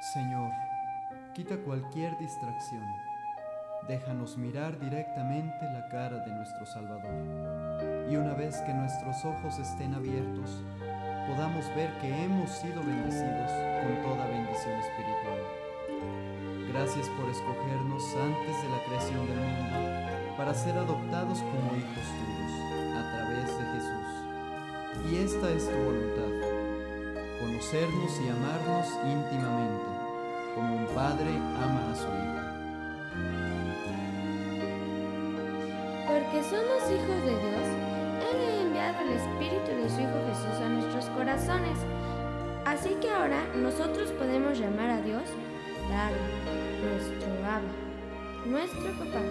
Señor, quita cualquier distracción. Déjanos mirar directamente la cara de nuestro Salvador. Y una vez que nuestros ojos estén abiertos, podamos ver que hemos sido bendecidos con toda bendición espiritual. Gracias por escogernos antes de la creación del mundo para ser adoptados como hijos tuyos a través de Jesús. Y esta es tu voluntad, conocernos y amarnos íntimamente, como un padre ama a su hijo. Porque somos hijos de Dios, Él ha enviado el Espíritu de su Hijo Jesús a nuestros corazones. Así que ahora nosotros podemos llamar a Dios Padre, nuestro Abba, nuestro Papá.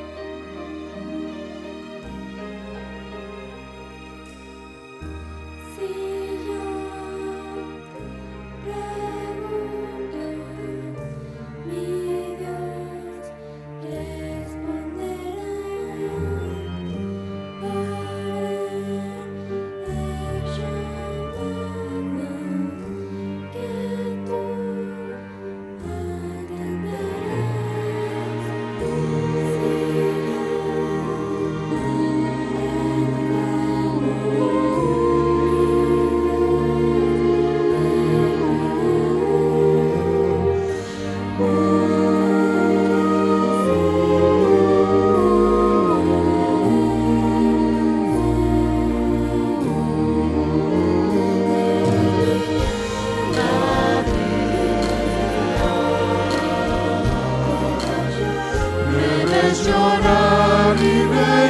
Llorar y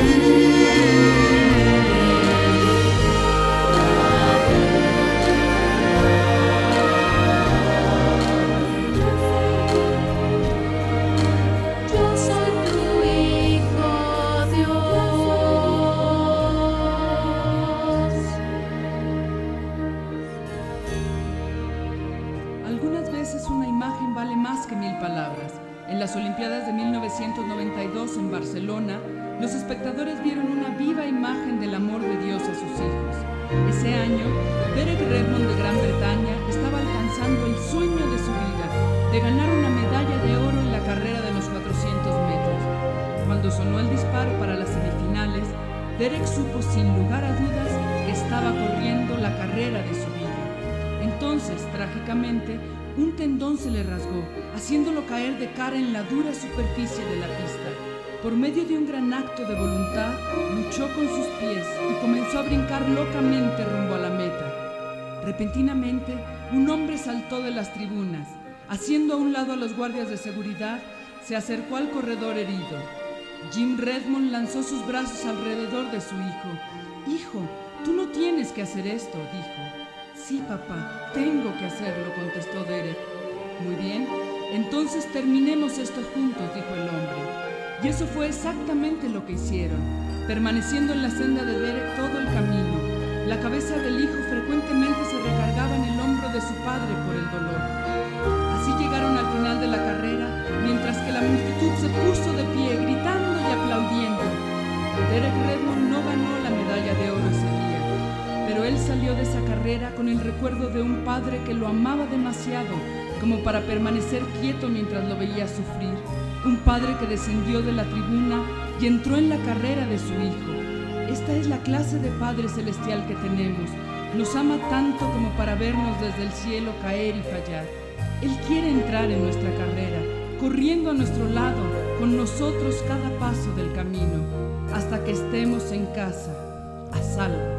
Yo soy tu hijo, Dios. Algunas veces una imagen vale más que 1000 palabras. En las Olimpiadas de 1992 en Barcelona, los espectadores vieron una viva imagen del amor de Dios a sus hijos. Ese año, Derek Redmond de Gran Bretaña estaba alcanzando el sueño de su vida, de ganar una medalla de oro en la carrera de los 400 metros. Cuando sonó el disparo para las semifinales, Derek supo sin lugar a dudas que estaba corriendo la carrera de su vida. Entonces, trágicamente, un tendón se le rasgó, haciéndolo caer de cara en la dura superficie de la pista. Por medio de un gran acto de voluntad, luchó con sus pies y comenzó a brincar locamente rumbo a la meta. Repentinamente, un hombre saltó de las tribunas. Haciendo a un lado a los guardias de seguridad, se acercó al corredor herido. Jim Redmond lanzó sus brazos alrededor de su hijo. «Hijo, tú no tienes que hacer esto», dijo. «Sí, papá, tengo que hacerlo», contestó Derek. «Muy bien, entonces terminemos esto juntos», dijo el hombre. Y eso fue exactamente lo que hicieron, permaneciendo en la senda de Derek todo el camino. La cabeza del hijo frecuentemente se recargaba en el hombro de su padre por el dolor. Así llegaron al final de la carrera, mientras que la multitud se puso de pie, gritando y aplaudiendo. Derek Redmond no ganó la medalla de oro ese día, pero él salió de esa carrera con el recuerdo de un padre que lo amaba demasiado como para permanecer quieto mientras lo veía sufrir. Un padre que descendió de la tribuna y entró en la carrera de su hijo. Esta es la clase de Padre Celestial que tenemos. Nos ama tanto como para vernos desde el cielo caer y fallar. Él quiere entrar en nuestra carrera, corriendo a nuestro lado, con nosotros cada paso del camino, hasta que estemos en casa, a salvo.